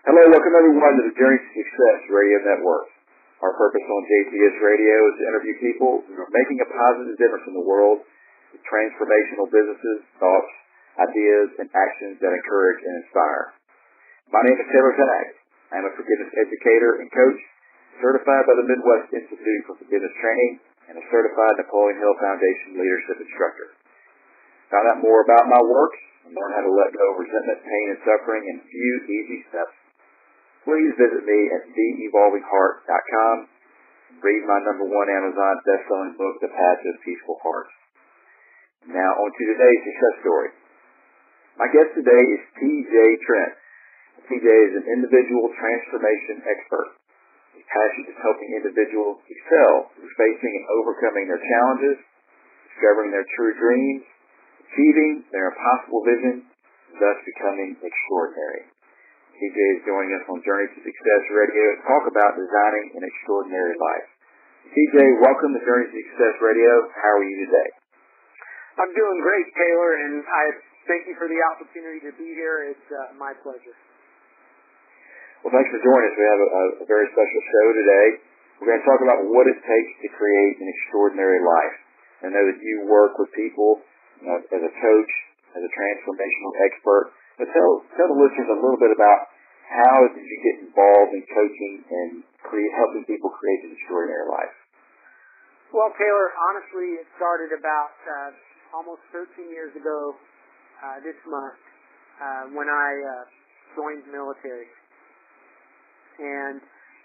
Hello, welcome everyone to the Journey to Success Radio Network. Our purpose on JTS Radio is to interview people who are making a positive difference in the world with transformational businesses, thoughts, ideas, and actions that encourage and inspire. My name is Taylor Tag. I am a forgiveness educator and coach, certified by the Midwest Institute for Forgiveness Training, and a certified Napoleon Hill Foundation leadership instructor. Find out more about my work and learn how to let go of resentment, pain, and suffering in a few easy steps. Please visit me at TheEvolvingHeart.com and read my #1 Amazon best-selling book, The Path to a Peaceful Heart. Now on to today's success story. My guest today is T.J. Trent. T.J. is an individual transformation expert. His passion is helping individuals excel through facing and overcoming their challenges, discovering their true dreams, achieving their impossible vision, and thus becoming extraordinary. TJ is joining us on Journey to Success Radio to talk about designing an extraordinary life. TJ, welcome to Journey to Success Radio. How are you today? I'm doing great, Taylor, and I thank you for the opportunity to be here. It's my pleasure. Well, thanks for joining us. We have a very special show today. We're going to talk about what it takes to create an extraordinary life. I know that you work with people as a coach, as a transformational expert. But tell the listeners a little bit about how did you get involved in coaching and helping people create an extraordinary life? Well, Taylor, honestly, it started about almost 13 years ago this month when I joined the military. And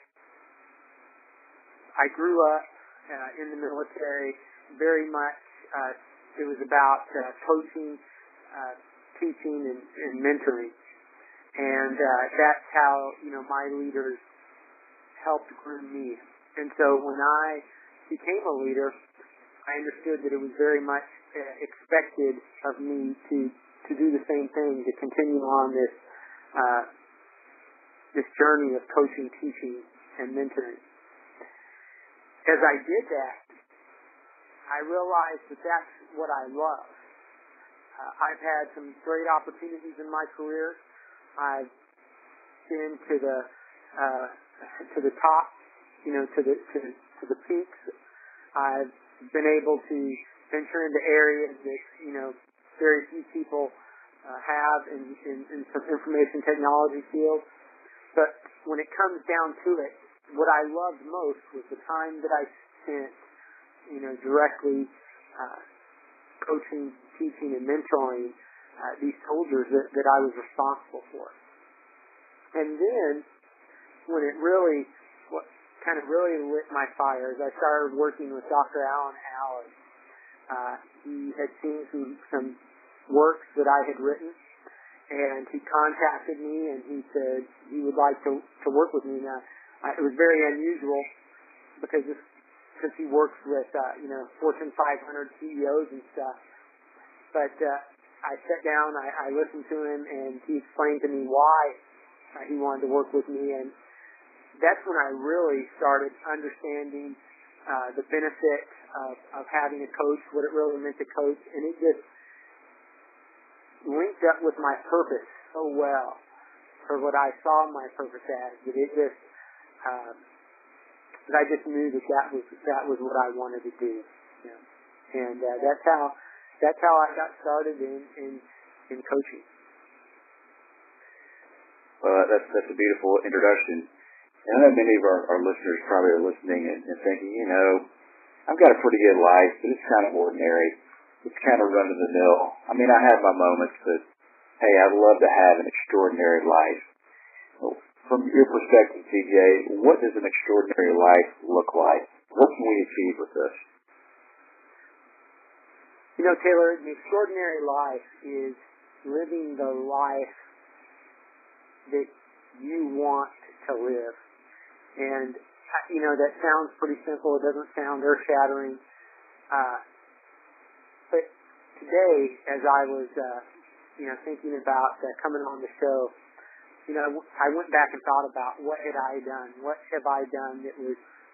I grew up in the military very much. It was about coaching, teaching and mentoring, and that's how my leaders helped groom me. And so when I became a leader, I understood that it was very much expected of me to do the same thing, to continue on this journey of coaching, teaching, and mentoring. As I did that, I realized that that's what I love. I've had some great opportunities in my career. I've been to the top, to the peaks. I've been able to venture into areas that very few people have in some information technology fields. But when it comes down to it, what I loved most was the time that I spent, directly coaching, teaching, and mentoring these soldiers that I was responsible for. And then, when it really, what kind of really lit my fire, is I started working with Dr. Alan Allen. He had seen some works that I had written, and he contacted me, and he said he would like to work with me. Now, it was very unusual because he works with Fortune 500 CEOs and stuff. But I sat down, I listened to him, and he explained to me why he wanted to work with me, and that's when I really started understanding the benefit of having a coach, what it really meant to coach, and it just linked up with my purpose so well, for what I saw my purpose as, that it just that I just knew that was what I wanted to do, and that's how I got started in coaching. Well, that's a beautiful introduction. And I know many of our listeners probably are listening and thinking, I've got a pretty good life, but it's kind of ordinary. It's kind of run-of-the-mill. I mean, I have my moments, but hey, I'd love to have an extraordinary life. So, from your perspective, TJ, what does an extraordinary life look like? What can we achieve with this? Taylor, the extraordinary life is living the life that you want to live. And, that sounds pretty simple. It doesn't sound earth-shattering. But today, as I was, thinking about coming on the show, I went back and thought about what had I done? What have I done that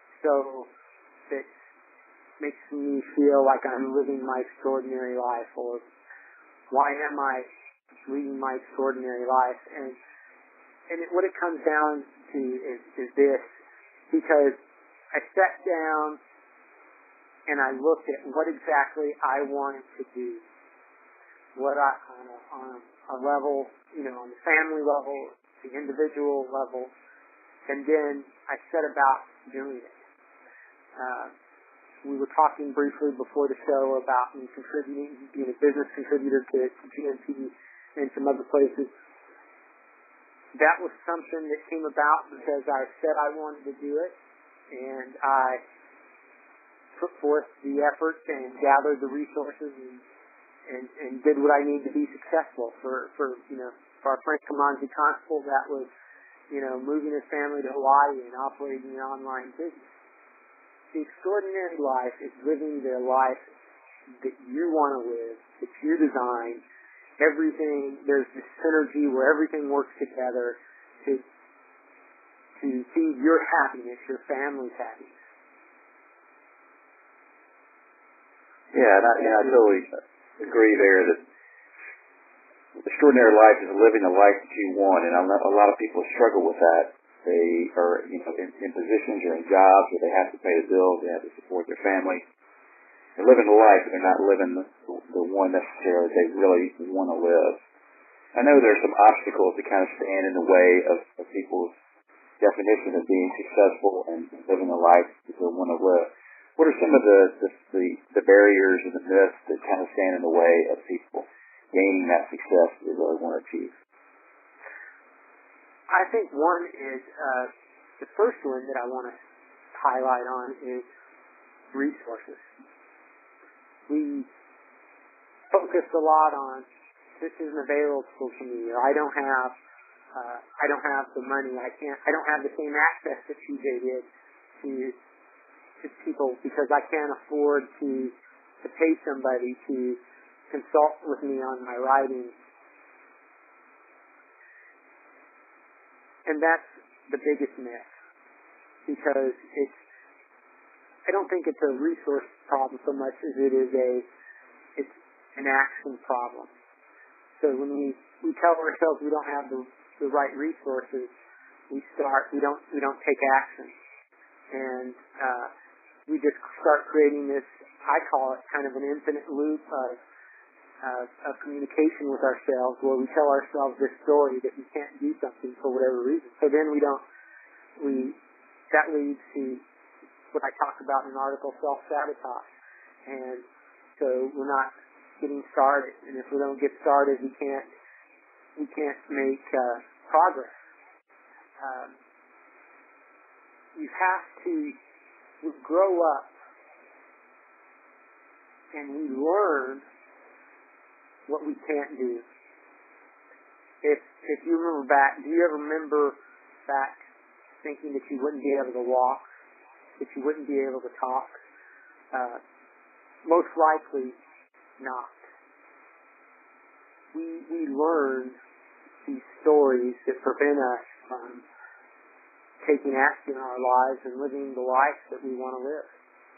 makes me feel like I'm living my extraordinary life, or why am I leading my extraordinary life? And what it comes down to is this, because I sat down and I looked at what exactly I wanted to do, what I, on a level, on the family level, the individual level, and then I set about doing it. We were talking briefly before the show about me contributing, being a business contributor to GNP and some other places. That was something that came about because I said I wanted to do it, and I put forth the effort and gathered the resources and did what I needed to be successful. For our friend Kamanzi Constable, that was, moving his family to Hawaii and operating an online business. The extraordinary life is living the life that you want to live, that you design. Everything, there's this synergy where everything works together to feed your happiness, your family's happiness. Yeah, and I totally agree there that extraordinary life is living the life that you want, and a lot of people struggle with that. They are, in positions or in jobs where they have to pay the bills, they have to support their family. They're living the life, but they're not living the one necessarily they really want to live. I know there's some obstacles that kind of stand in the way of people's definition of being successful and living the life that they want to live. What are some of the barriers and the myths that kind of stand in the way of people gaining that success that they really want to achieve? I think one is, the first one that I want to highlight on is resources. We focus a lot on this isn't available to me, or I don't have the money. I don't have the same access that TJ did to people because I can't afford to pay somebody to consult with me on my writing. And that's the biggest myth, because I don't think it's a resource problem so much as it's an action problem. So when we tell ourselves we don't have the right resources, we don't take action. And we just start creating this, I call it kind of an infinite loop of communication with ourselves, where we tell ourselves this story that we can't do something for whatever reason. So then that leads to what I talk about in an article, self-sabotage. And so we're not getting started. And if we don't get started, we can't make progress. We grow up and we learn what we can't do. If you remember back, do you ever remember back thinking that you wouldn't be able to walk, that you wouldn't be able to talk? Most likely not. We learn these stories that prevent us from taking action in our lives and living the life that we want to live.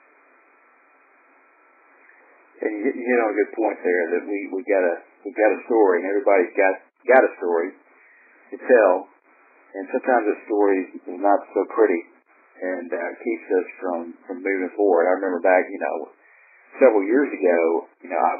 And you hit on a good point there that we got a story, and everybody's got a story to tell, and sometimes the story is not so pretty and keeps us from moving forward. I remember back, several years ago, I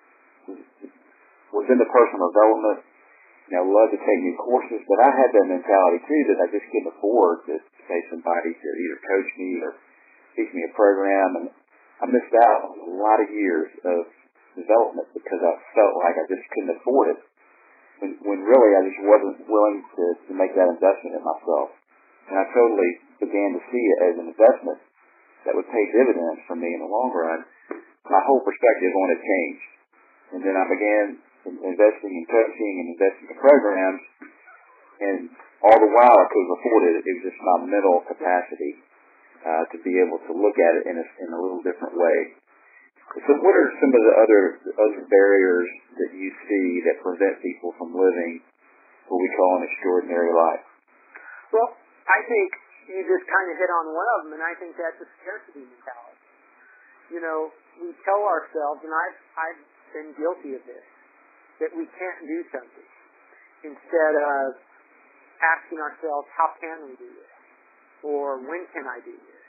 was into personal development. Loved to take new courses, but I had that mentality too that I just couldn't afford to pay somebody to either coach me or teach me a program, and I missed out on a lot of years of development because I felt like I just couldn't afford it. When really I just wasn't willing to make that investment in myself. And I totally began to see it as an investment that would pay dividends for me in the long run. My whole perspective on it changed. And then I began investing in coaching and investing in programs, and all the while I couldn't afford it. It was just my mental capacity to be able to look at it in a little different way. So what are some of the other barriers that you see that prevent people from living what we call an extraordinary life? Well, I think you just kind of hit on one of them, and I think that's a scarcity mentality. We tell ourselves, and I've been guilty of this, that we can't do something, instead of asking ourselves, how can we do this? Or when can I do this?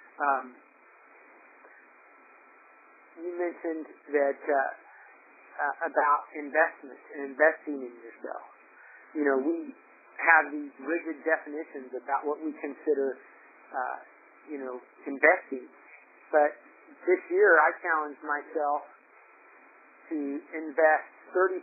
You mentioned that about investment and investing in yourself. You know, we have these rigid definitions about what we consider, investing. But this year I challenged myself to invest 30%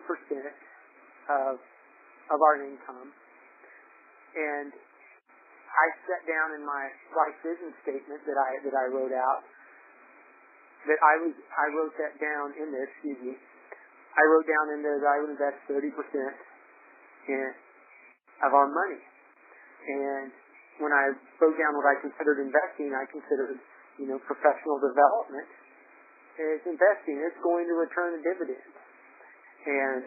of our income. And I set down in my life vision statement that I wrote out that I wrote that down in there, I wrote down in there that I would invest 30% of our money. And when I wrote down what I considered investing, I considered, professional development as investing. It's going to return a dividend. And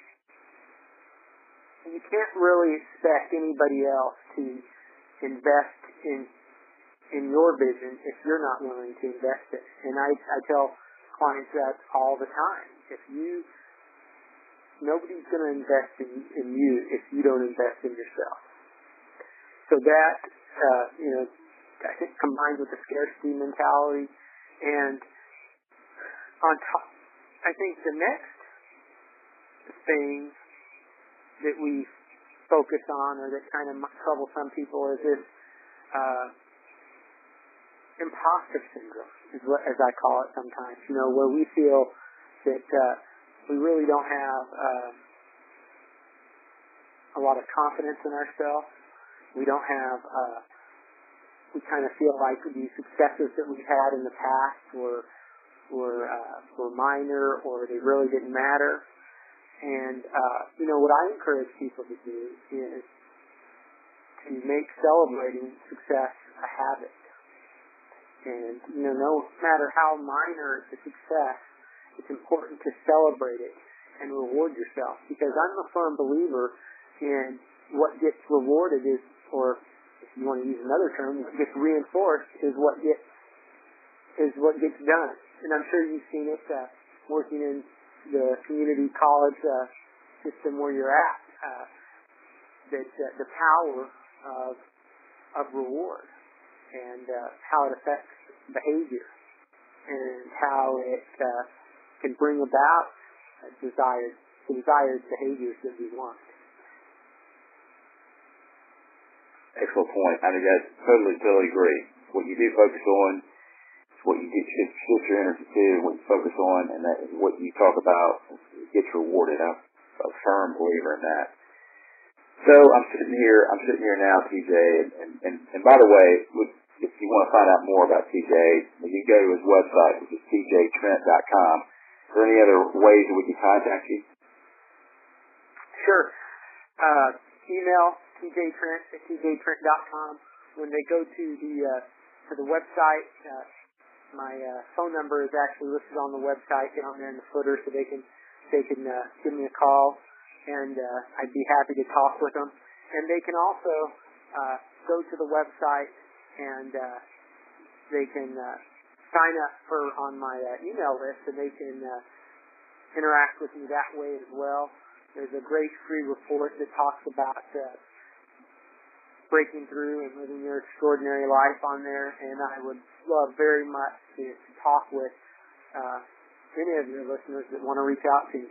you can't really expect anybody else to invest in your vision if you're not willing to invest it. And I tell clients that all the time. Nobody's going to invest in you if you don't invest in yourself. So that, I think combined with the scarcity mentality, and on top, I think the next thing that we focus on, or that kind of troubles some people, is this imposter syndrome, as I call it sometimes. Where we feel that we really don't have a lot of confidence in ourselves. We don't have. We kind of feel like the successes that we've had in the past were minor, or they really didn't matter. And what I encourage people to do is to make celebrating success a habit. And no matter how minor the success, it's important to celebrate it and reward yourself. Because I'm a firm believer in what gets rewarded is, or if you want to use another term, what gets reinforced is what gets done. And I'm sure you've seen it working in the community college system where you're at. That the power of reward and how it affects behavior and how it can bring about desired behaviors that we want. Excellent point. I totally agree. What you do focus on is what you shift your energy to, what you focus on, and that is what you talk about gets rewarded. I'm a firm believer in that. So I'm sitting here now, TJ, and by the way, if you want to find out more about TJ, you can go to his website, which is tjtrent.com. Is there any other ways that we can contact you? Sure. Email tjtrent@tjtrent.com. When they go to the website, my phone number is actually listed on the website down there in the footer, so they can give me a call, and I'd be happy to talk with them. And they can also go to the website and they can sign up on my email list, and they can interact with me that way as well. There's a great free report that talks about breaking through and living your extraordinary life on there, and I would love very much to talk with any of your listeners that want to reach out to you.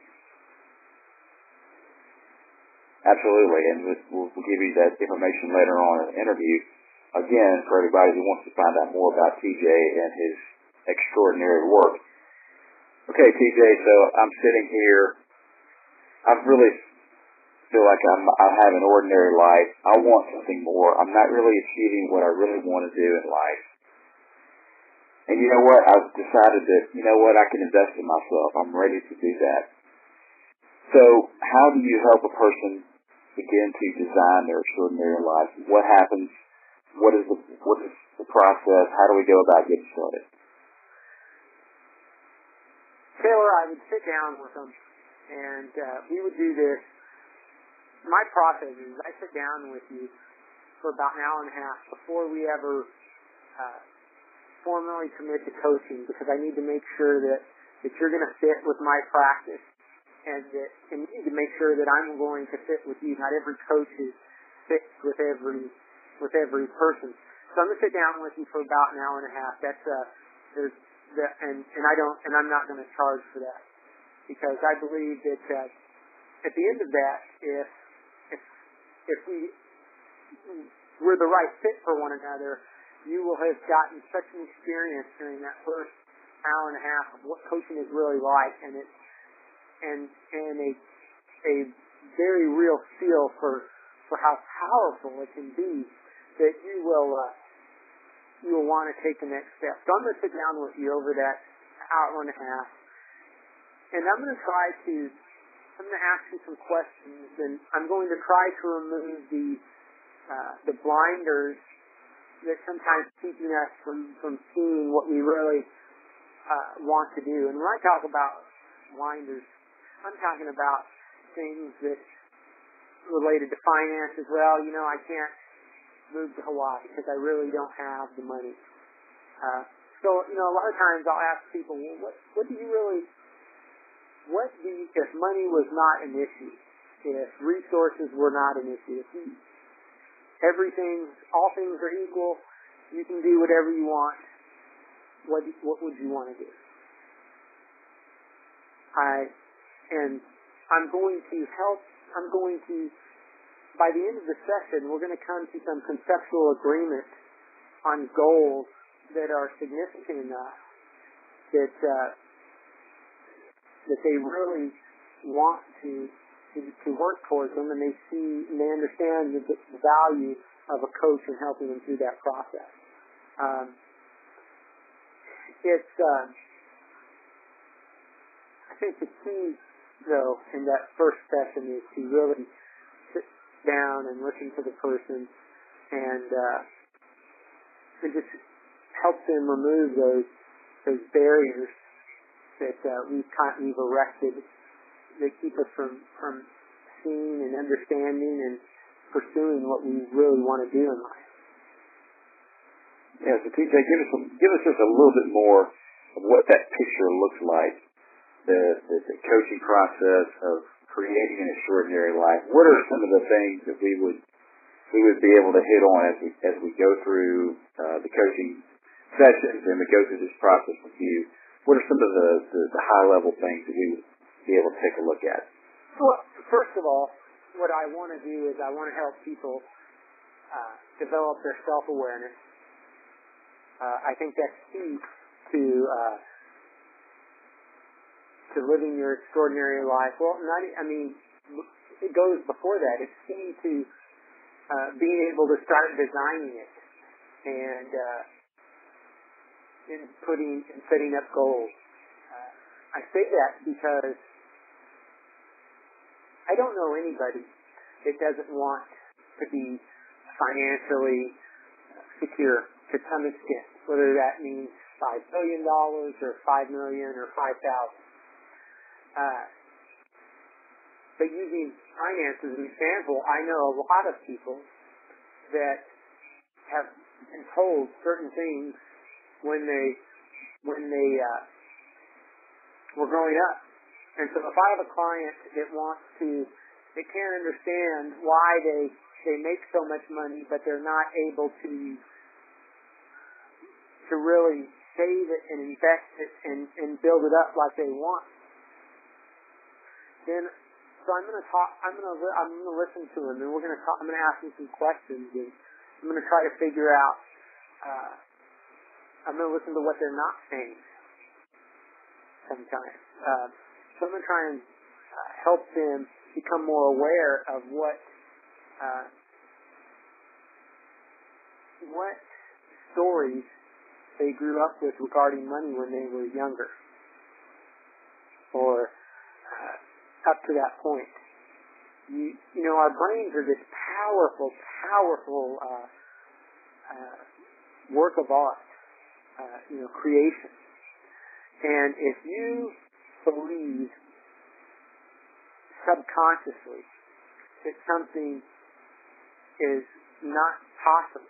Absolutely, and we'll give you that information later on in the interview. Again, for everybody who wants to find out more about TJ and his extraordinary work. Okay, TJ, so I'm sitting here. I really feel like I have an ordinary life. I want something more. I'm not really achieving what I really want to do in life. And you know what? I've decided that, I can invest in myself. I'm ready to do that. So how do you help a person begin to design their extraordinary life? What happens? What is the process? How do we go about getting started? Taylor, I would sit down with them, and we would do this. My process is I sit down with you for about an hour and a half before we ever formally commit to coaching, because I need to make sure that you're going to fit with my practice, and you need to make sure that I'm going to fit with you. Not every coach is fits with every person. So I'm going to sit down with you for about an hour and a half. I'm not going to charge for that, because I believe that at the end of that, if we're the right fit for one another, you will have gotten such an experience during that first hour and a half of what coaching is really like, and a very real feel for how powerful it can be, that you will want to take the next step. So I'm going to sit down with you over that hour and a half, and I'm going to ask you some questions, and I'm going to try to remove the blinders that sometimes keeping us from seeing what we really want to do. And when I talk about blinders, I'm talking about things that related to finance as well. I can't move to Hawaii because I really don't have the money. So a lot of times I'll ask people, well, if money was not an issue, if resources were not an issue, if all things are equal, you can do whatever you want, what would you want to do? By the end of the session, we're going to come to some conceptual agreement on goals that are significant enough that they really want to work towards them, and they understand the value of a coach in helping them through that process. I think the key, though, in that first session is to really sit down and listen to the person and just help them remove those barriers that we've erected that keep us from seeing and understanding and pursuing what we really want to do in life. Yeah, so TJ, give us just a little bit more of what that picture looks like, the coaching process of creating an extraordinary life. What are some of the things that we would be able to hit on as we go through the coaching sessions and we go through this process with you? What are some of the high-level things that we would be able to take a look at? Well, first of all, what I want to do is I want to help people develop their self-awareness. I think that's key to living your extraordinary life. Well, it goes before that. It's key to being able to start designing it and setting up goals. I say that because I don't know anybody that doesn't want to be financially secure to some extent, whether that means $5 billion or $5 million or $5,000. But using finance as an example, I know a lot of people that have been told certain things when they were growing up. And so if I have a client that they can't understand why they make so much money, but they're not able to really save it and invest it and build it up like they want, then so I'm going to listen to them, and I'm going to ask them some questions, and I'm going to try to figure out. I'm going to listen to what they're not saying sometimes. So I'm going to try and help them become more aware of what stories they grew up with regarding money when they were younger, or up to that point. Our brains are this powerful work of art, creation. And if you believe subconsciously that something is not possible,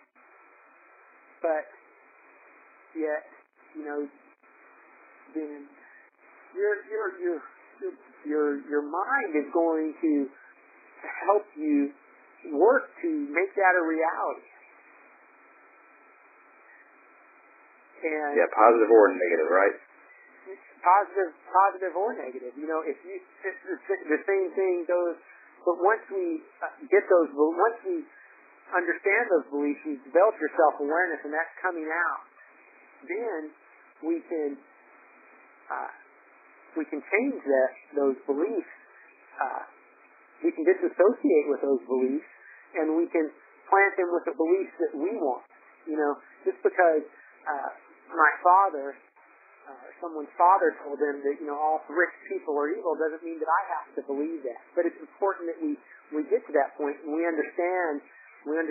but yet, then your mind is going to help you work to make that a reality. And positive or negative, right? Positive or negative. If the same thing goes. But once we once we understand those beliefs, you develop your self-awareness, and that's coming out. Then we can change those beliefs. We can disassociate with those beliefs, and we can plant them with the beliefs that we want. Just because my father, someone's father told them that all rich people are evil doesn't mean that I have to believe that. But it's important that we get to that point and we understand where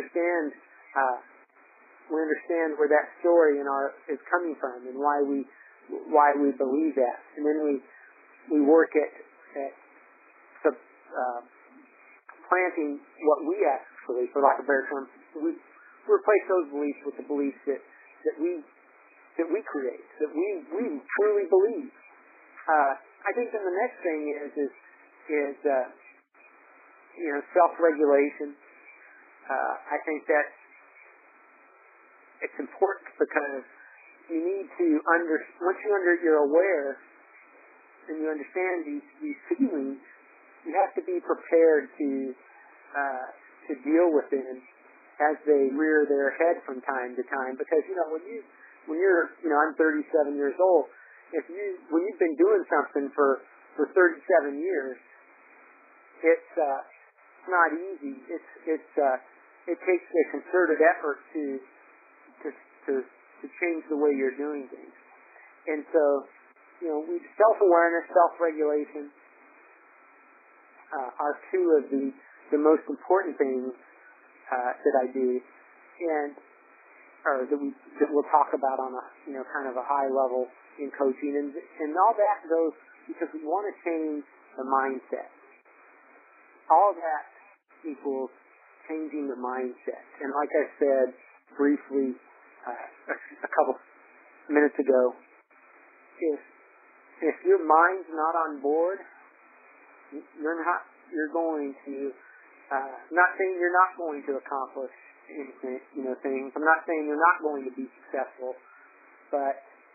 that story is coming from and why we believe that. And then we work at planting what we actually, for lack of a better term, we replace those beliefs with the beliefs that we create, that we truly believe. I think then the next thing is self-regulation. I think that it's important because you need to once you're aware and you understand these feelings, you have to be prepared to deal with them as they rear their head from time to time. Because when you're I'm 37 years old. When you've been doing something for 37 years, it's not easy. It takes a concerted effort to change the way you're doing things. And so, self-awareness, self-regulation are two of the most important things that I do, or that we'll talk about on a kind of a high level in coaching, and all that goes because we want to change the mindset. All that equals changing the mindset. And like I said briefly a couple minutes ago, if your mind's not on board, you're going to not saying you're not going to accomplish anything, things. I'm not saying you're not going to be successful, but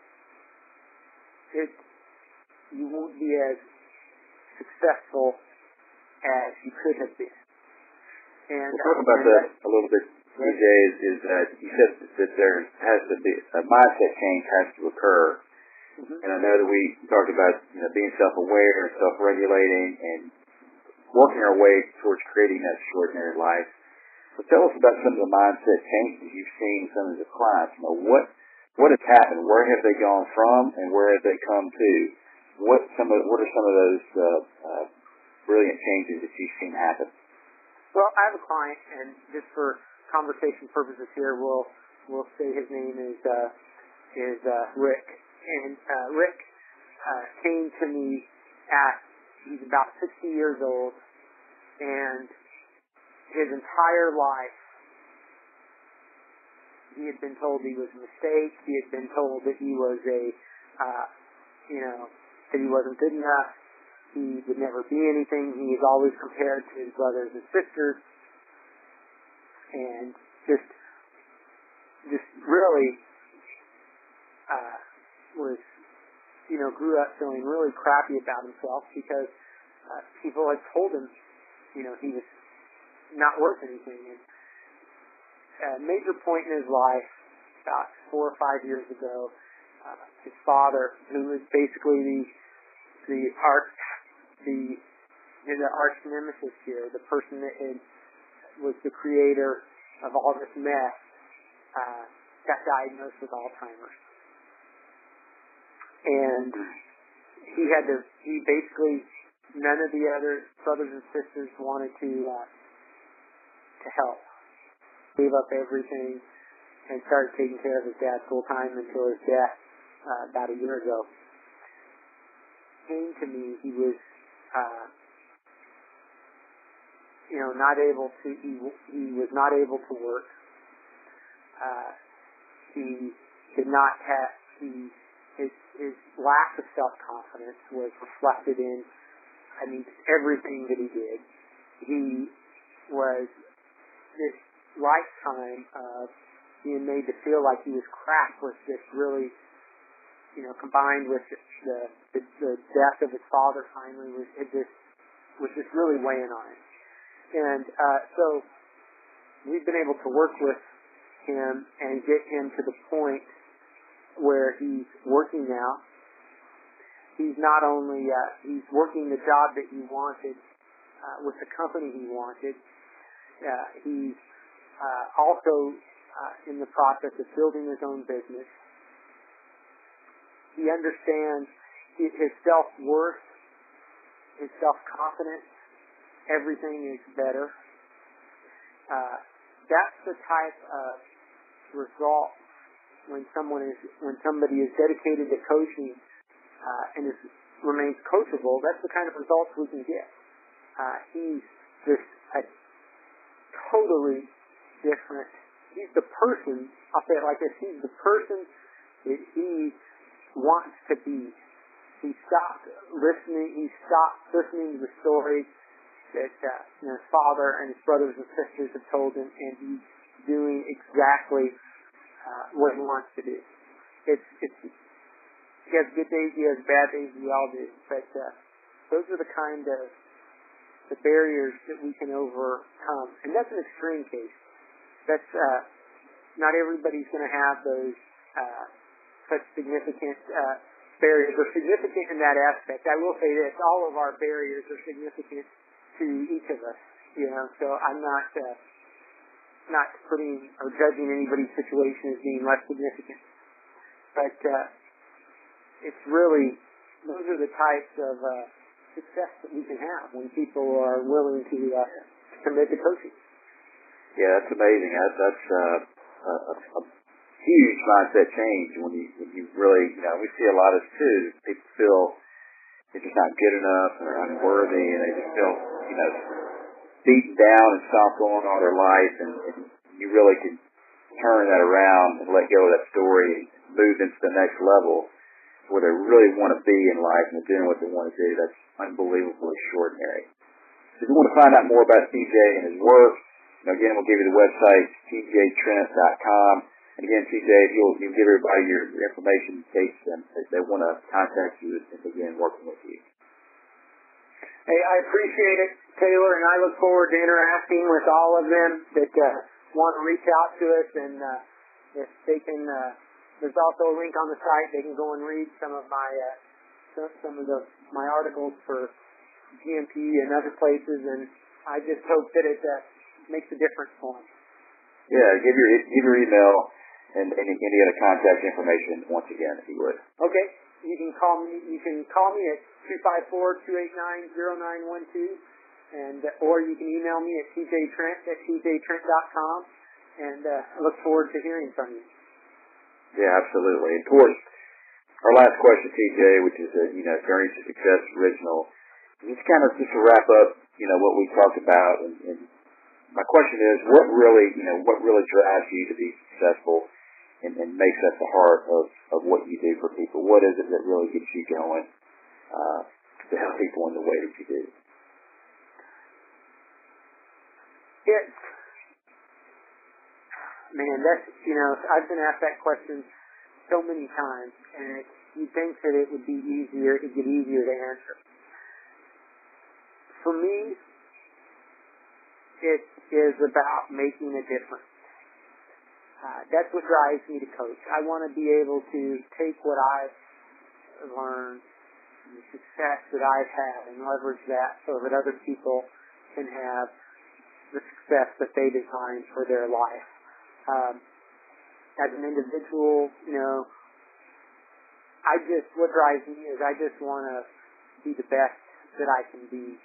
you won't be as successful as you could have been. And we'll talk about that a little bit, DJ, is that you said that there has to be a mindset change has to occur. Mm-hmm. And I know that we talked about being self-aware and self-regulating and working our way towards creating that extraordinary life. But tell us about some of the mindset changes you've seen in some of the clients. What has happened? Where have they gone from, and where have they come to? What are some of those brilliant changes that you've seen happen? Well, I have a client, and just for conversation purposes here, we'll say his name is Rick. And Rick came to me he's about 60 years old, and his entire life he had been told he was a mistake. He had been told that he was that he wasn't good enough. He would never be anything. He was always compared to his brothers and sisters, and just really was grew up feeling really crappy about himself because people had told him he was not worth anything. And a major point in his life, about 4 or 5 years ago, his father, who was basically the arch nemesis here, the person that was the creator of all this mess, got diagnosed with Alzheimer's. And none of the other brothers and sisters wanted to help. Gave up everything and started taking care of his dad full time until his death about a year ago. Came to me, he was not able to. He was not able to work. He did not have his lack of self-confidence was reflected in, everything that he did. He was this lifetime of being made to feel like he was crap was just really, combined with the death of his father finally was just really weighing on him. And so we've been able to work with him and get him to the point where he's working now. He's not only he's working the job that he wanted with the company he wanted. He's also in the process of building his own business. He understands his self-worth, his self-confidence. Everything is better. That's the type of result when somebody is dedicated to coaching and remains coachable. That's the kind of results we can get. He's just a totally different. He's the person. I'll say it like this: he's the person that he wants to be. He stopped listening to the stories that his father and his brothers and sisters have told him, and he's doing exactly what he wants to do. He has good days, he has bad days, we all do. But those are the kind of the barriers that we can overcome, and that's an extreme case. That's not everybody's going to have those such significant barriers. They're significant in that aspect. I will say this: all of our barriers are significant to each of us. So I'm not putting or judging anybody's situation as being less significant. But it's really, those are the types of success that we can have when people are willing to commit to coaching. Yeah, that's amazing. That's a huge mindset change when you really, we see a lot of this too. People feel they're just not good enough or unworthy, and they just feel, beaten down and stomped on all their life, and you really can turn that around and let go of that story and move into the next level where they really want to be in life and doing what they want to do. That's unbelievably extraordinary. So if you want to find out more about TJ and his work, again, we'll give you the website, tjtrent.com. And again, TJ, if you'll give everybody your information in case they want to contact you and begin working with you. Hey, I appreciate it, Taylor, and I look forward to interacting with all of them that want to reach out to us. And if they can, there's also a link on the site. They can go and read some of my articles for GMP and other places. And I just hope that it makes a difference for them. Yeah, give your email and any other contact information once again, if you would. Okay. You can call me at 254-289-0912, and or you can email me at tjtrent@tjtrent.com, and I look forward to hearing from you. Yeah, absolutely. Of course, our last question, TJ, which is Journey to Success original, just to wrap up, what we talked about, and my question is, what really drives you to be successful and makes at the heart of what you do for people? What is it that really gets you going to help people in the way that you do? I've been asked that question so many times, and you'd think that it would be easier, it'd get easier to answer. For me, it is about making a difference. That's what drives me to coach. I want to be able to take what I've learned, the success that I've had, and leverage that so that other people can have the success that they designed for their life. As an individual, what drives me is I just want to be the best that I can be.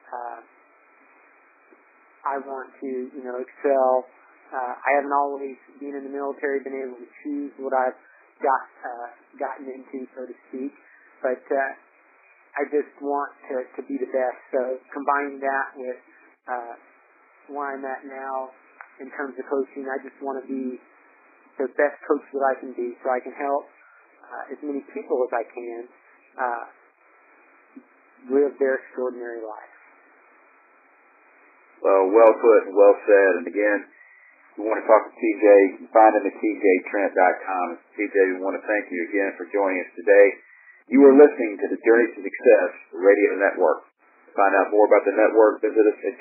I want to, excel. I haven't always, being in the military, been able to choose what I've gotten into, so to speak. But I just want to be the best. So combining that with where I'm at now in terms of coaching, I just want to be the best coach that I can be, so I can help as many people as I can live their extraordinary life. Well put and well said. And again, if you want to talk to TJ, you can find him at tjtrent.com. TJ, we want to thank you again for joining us today. You are listening to the Journey to Success Radio Network. To find out more about the network, visit us at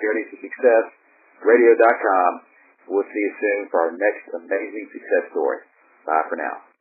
journeytosuccessradio.com. We'll see you soon for our next amazing success story. Bye for now.